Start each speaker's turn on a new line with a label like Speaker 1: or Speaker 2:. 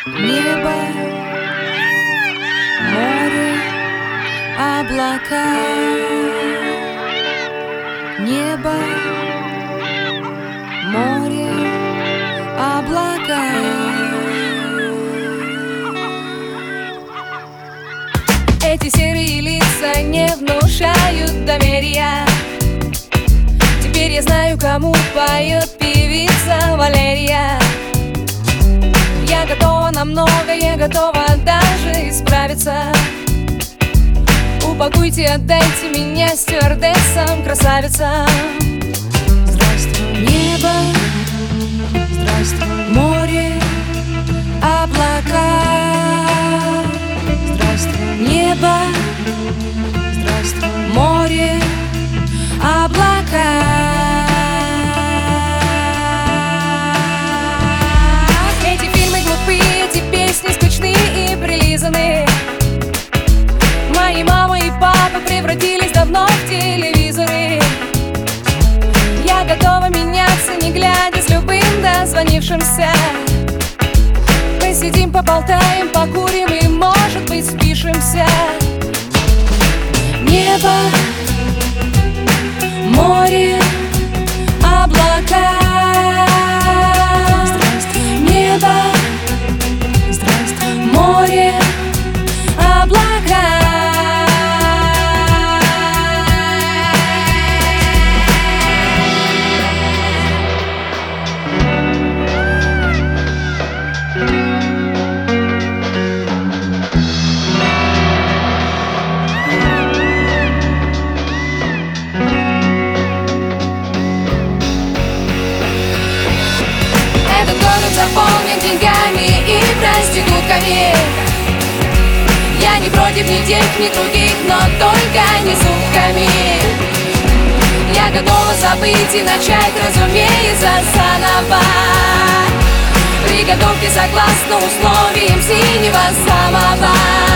Speaker 1: Небо, море, облака. Небо, море, облака. Эти серые лица не внушают доверия. Теперь я знаю, кому поет певица Валерия. Я готова на многое, готова даже исправиться. Упакуйте, отдайте меня стюардессам, красавицам. Здравствуй, небо, здравствуй, море, облака. Здравствуй, небо, здравствуй, море, облака. Мои мама и папа превратились давно в телевизоры. Я готова меняться, не глядя, с любым дозвонившимся. Посидим, поболтаем, покурим и, может быть, спишемся. Небо, море, облака. Небо, море, облака. Этот город заполнен деньгами и проститутками. Я не против ни тех, ни других, но только не сутками. Я готова забыть и начать, разумеется, заново. Приготовьте согласно условиям синего самого.